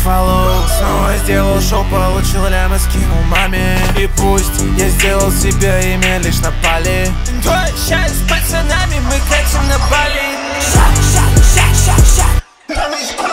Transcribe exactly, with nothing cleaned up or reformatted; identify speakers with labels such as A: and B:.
A: фоллоу. Снова сделал шоу, получил лям и скинул маме. И пусть я сделал себе имя лишь на Бали. Сейчас с пацанами мы катим на Бали. Шаг, шаг, шаг, шаг, шаг.